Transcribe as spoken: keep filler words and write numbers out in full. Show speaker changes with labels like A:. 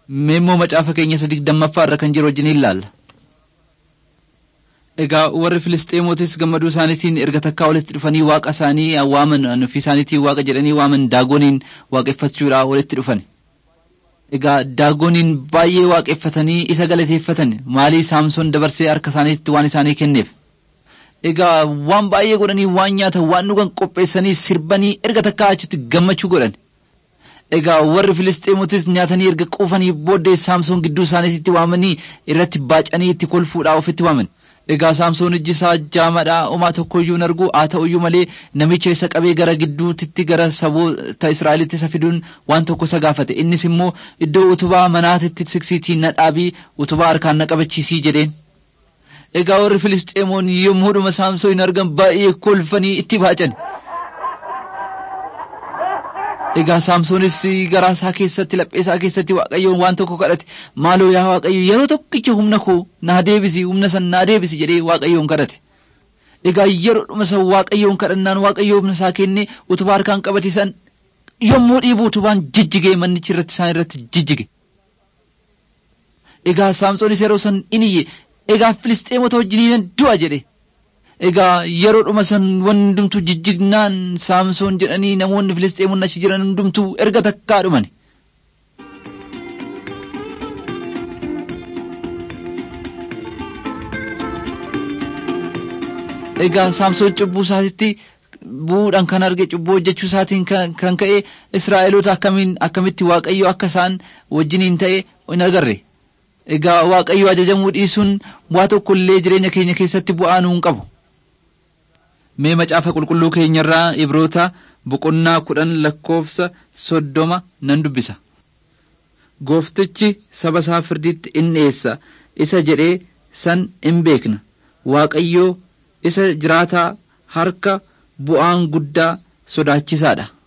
A: Meemmoo macaafa keenya isa digdammaffaa irra kan jiru wajjin ilaalla. Egaa warri Filisxeemotis gammaduu isaaniitiin erga takkaa walitti dhufanii waaqa isaanii waaman fi isaaniitiin waaqa jedhanii waaman Daagoniin waaqeffachuudhaaf walitti dhufan. Egaa Daagoniin baay'ee waaqeffatanii isa galateeffatan maalii Saamsoon dabarsee harka isaaniitti waan isaanii kenneef. Egaa waan baay'ee godhanii waan nyaatan waan dhugan qopheessanii sirbanii erga takkaa achitti gammachuu godhan. Egaa warri Filisxeemotis nyaatanii erga quufanii booddee Saamsoon gidduu isaaniitti waamanii irratti baacanii itti kolfuudhaaf ofitti waaman. Egaa Saamsoon ijji isaa jaamadhaa homaa tokkoyyuu hin argu haa ta'uyyuu malee namicha isa qabee gara gidduutitti gara saboota Israa'elitti isa fiduun waan tokko isa gaafate. Innis immoo iddoo utubaa manaatitti siksiitii na dhaabii utubaa harkaan na qabachiisii jedheen. Egaa warri Filisxeemoon yommuudhuma Saamsoon argan baay'ee kolfanii itti baacan. Egaa Saamsoonis garaa isaa keessatti laphee isaa keessatti Waaqayyoon waan tokko kadhate. Maaloo yaa Waaqayyo yeroo tokkicha humna koo naa deebisi humna san naa deebisi jedhee Waaqayyoon kadhate. Egaa yeroodhuma san Waaqayyoon kadhannaan Waaqayyo humna isaa kennee utubaa harkaan qabate san yommuu dhiibu utubaan jijjigee mannichi irratti isaan irratti jijjige. Egaa Saamsoonis yeroo san iniyye egaa Filisxeemota wajjiniin du'a jedhe. Egaa yeroodhuma san hundumtuu jijjignaan Saamsoon jedhanii namoonni Filisxeemonni achi jiran hundumtuu erga takkaa dhuman. Egaa Saamsoon cubbuu isaatitti bu'uudhaan kan arge cubbuu hojjechuu isaatiin kan ka'e Israa'eloota akkamiin akkamitti Waaqayyo akka isaan wajjiniin ta'e hin agarre. Egaa Waaqayyo ajajamuu dhiisuun waa tokko illee jireenya keenya keessatti bu'aa nuun qabu. Mee macaafa qulqulluu keenyarraa Ibroota boqonnaa kudhan lakkoofsa soddoma nan dubbisa. Gooftichi saba isaa firdiitti in dhiyeessa isa jedhee san in beekna. Waaqayyoo isa jiraataa harka bu'aan guddaa sodaachisaadha.